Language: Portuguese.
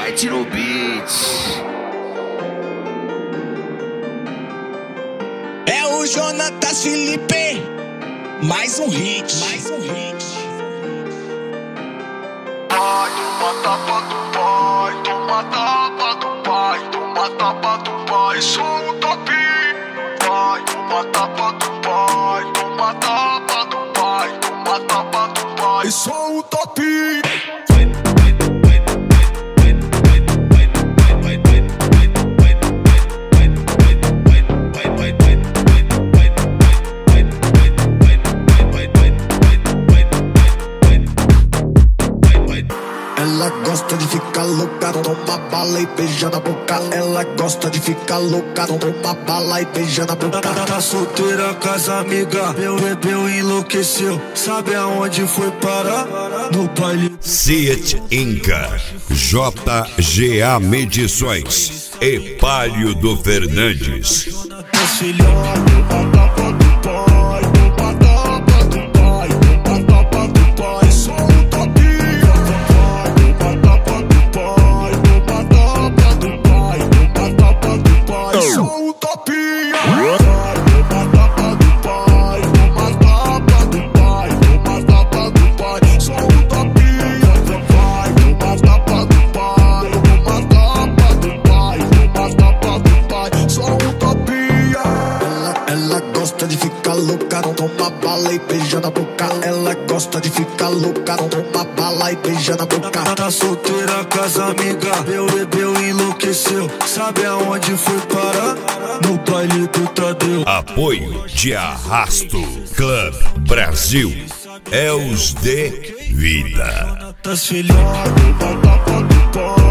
Mete no beat. É o Jonatas Felipe, mais um hit. Pai, toma tapa do pai, toma tapa do pai, toma tapa do pai, sou o top. Pai, toma tapa do pai, toma tapa do pai, toma tapa do pai, sou o top. Ela gosta de ficar louca, toma bala e beija na boca. Ela gosta de ficar louca, toma bala e beija na boca. Tá solteira com as amigas, bebeu e enlouqueceu. Sabe aonde foi parar? No baile. Seat Inca, JGA Medições, Epálio do Fernandes. Jonatas Felipe. Ela gosta de ficar louca, toma bala e beija na boca. Ela gosta de ficar louca, toma bala e beija na boca. Tá solteira com as amigas, bebeu e enlouqueceu. Sabe aonde foi parar? No baile do Tadeu. Apoio de Arrasto Club Brasil, Els de Vida. Jonatas Felipe.